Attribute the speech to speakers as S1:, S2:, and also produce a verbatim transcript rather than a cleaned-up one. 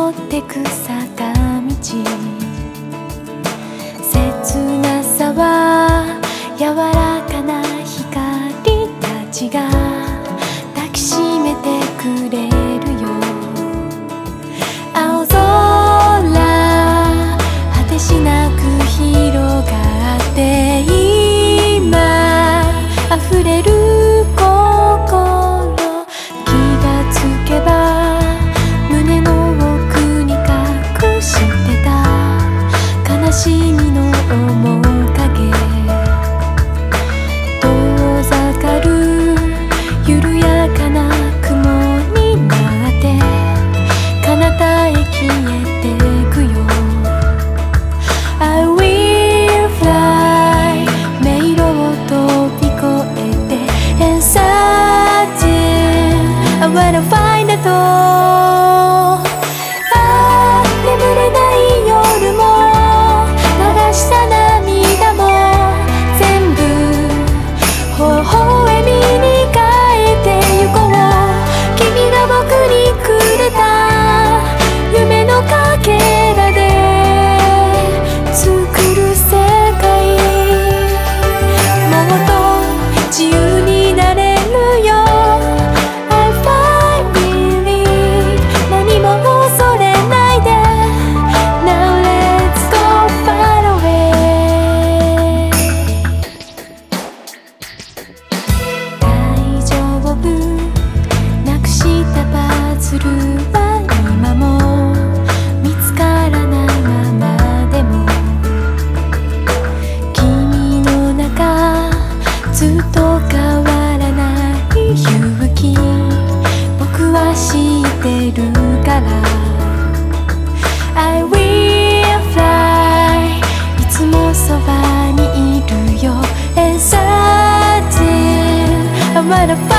S1: 登ってく坂道、切なさは柔らかな光たちが抱きしめてくれるよ。青空果てしなく広がって今溢れる心、気がつけば胸の奥に隠してた悲しみの面影、遠ざかる緩やかな雲になって彼方へ消えてくよ。 I will fly 迷路を飛び越えて And certain I wanna find it all。 ああ眠れない夜も流した涙も全部微笑みに変えてゆこう。君が僕にくれた夢のかけらで作る世界、もっと自由になれるよ。 I fly really 何も恐れないで Now let's go far away。 大丈夫なくしたパズルは今も見つからないままでも、君の中ずっと変わらない勇気僕は知ってるから。 I will fly いつもそばにいるよ。 And certain I wanna fly